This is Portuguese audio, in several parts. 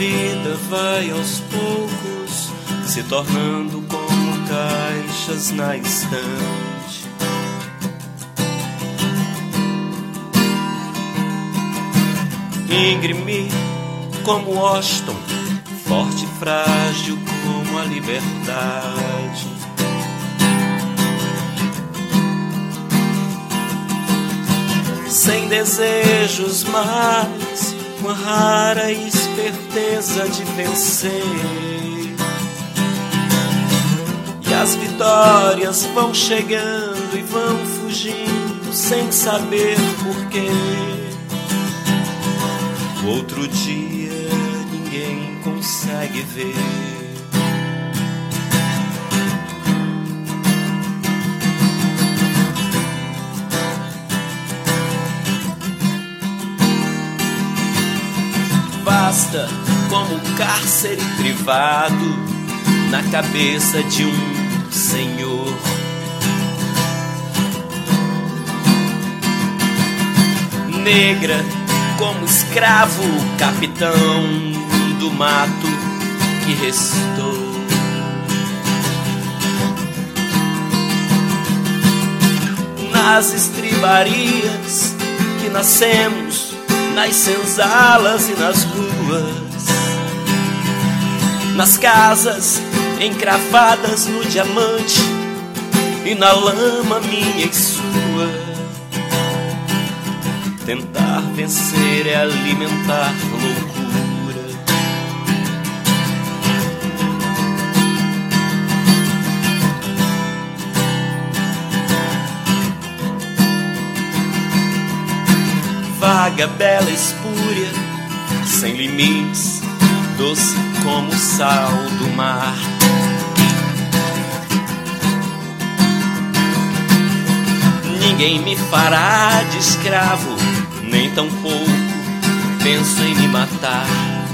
vida vai aos poucos se tornando como caixas na estante. Íngreme como Washington, forte e frágil como a liberdade. Sem desejos mais, uma rara esperteza de vencer. E as vitórias vão chegando e vão fugindo sem saber porquê. O outro dia ninguém consegue ver. Basta como um cárcere privado na cabeça de um senhor. Negra como escravo, capitão do mato que restou. Nas estribarias que nascemos, nas senzalas e nas ruas, nas casas encravadas no diamante e na lama minha e sua. Tentar vencer é alimentar loucura. Vaga, bela, espúria, sem limites, doce como o sal do mar. Ninguém me fará de escravo, nem tampouco penso em me matar.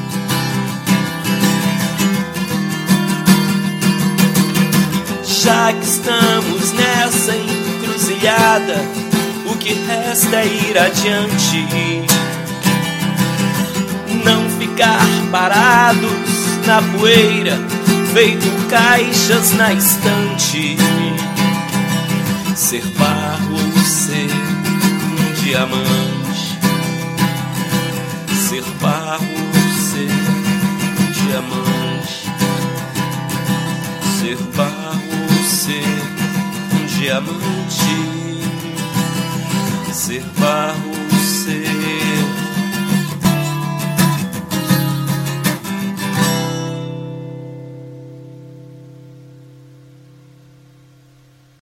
Já que estamos nessa encruzilhada, o que resta é ir adiante. Não ficar parados na poeira, feito caixas na estante. Ser barro ou ser um diamante. Ser barro ou ser um diamante. Ser barro ou ser um diamante. Ser barro